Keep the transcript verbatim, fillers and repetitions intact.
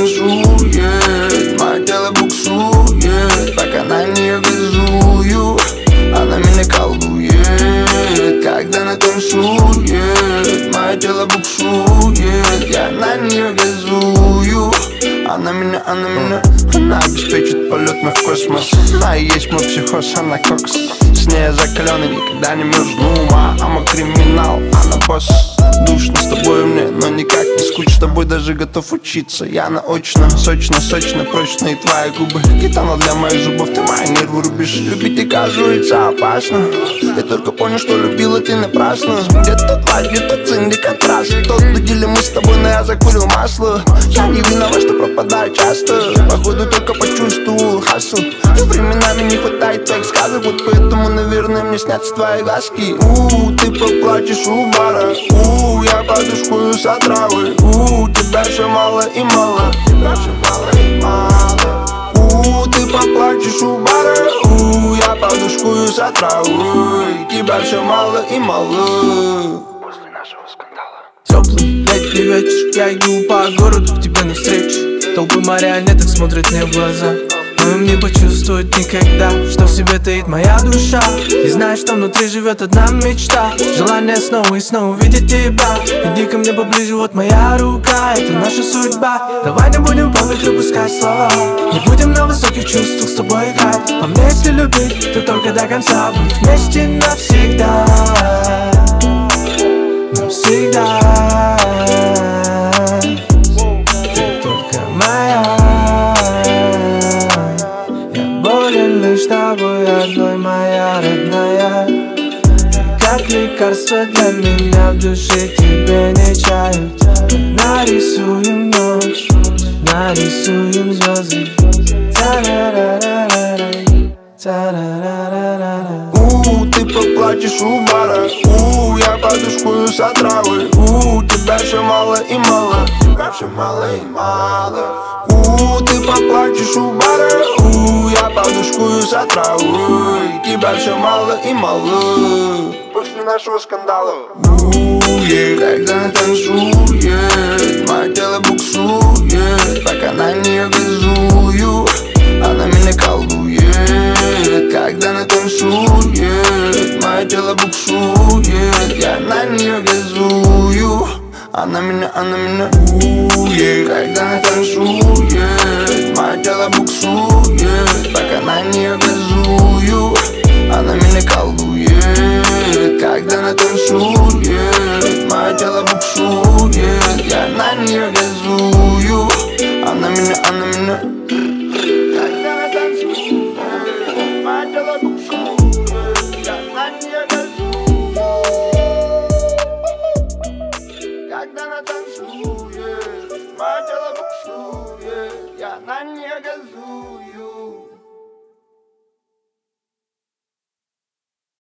танцует, мое тело буксует, пока на нее газую, она меня колдует. Когда она танцует, мое тело буксует, я на нее газую, она меня, она меня, она обеспечит полет мой в космос. Она и есть мой психоз, она кокс. С ней я закаленный, никогда не мерзну. Мама криминал, она босс. Душно с тобой мне, но никак не скучно. С тобой даже готов учиться. Я наочно, сочно, сочно, прочно. И твои губы гитана для моих зубов. Ты мои нервы рубишь. Любить оказывается опасно. Я только понял, что любила ты напрасно. Где-то лайк, где-то цин, где контраст. Тот делили мы с тобой, но я закурил масло. Я не виноват, что пропадаю часто. Походу только почувствовал хасл. И временами не хватает твоих сказок. Вот поэтому, наверное, мне снятся твои глазки. У, ты поплачешь у бара. У, я подушкую с отравой. У, тебя все мало и мало. Тебя все мало и мало. У, ты поплачешь у бара. У, я подушкую с отравой. Тебя все мало и мало. После нашего скандала. Теплый летний вечер, я иду по городу к тебе навстречу. Толпы марионеток смотрят мне в глаза, но им не почувствовать никогда, что в себе таит моя душа. И знаешь, что внутри живет одна мечта. Желание снова и снова увидеть тебя. Иди ко мне поближе, вот моя рука. Это наша судьба. Давай не будем повык выпускать слова. Не будем на высоких чувствах с тобой играть. А мне если любить, то только до конца. Быть вместе навсегда. Навсегда. Ты только моя. Лишь тобой одной, моя родная. Ты как лекарство для меня, в душе тебе не чаю. Мы нарисуем ночь, нарисуем звезды. У, ты поплачешь у бара. У, я подушкую с отравой. У, тебя все мало и мало. Тебя все мало и мало. У, ты поплачешь у бара. У, я подушкую с отравой. Тебя все мало и мало. После нашего скандала. У, когда она танцует, мое тело буксует, пока на нее газую, она меня колдует. Когда она танцует, мое тело буксует, я на нее газую, она меня, она меня. У, когда она танцует, мое тело буксует, пока на нее газую, она меня колдует. Когда она танцует, мое тело буксует, я на нее газую, она меня, она меня. Когда она танцует, мое тело буксует, я на нее газую. Когда она танцует.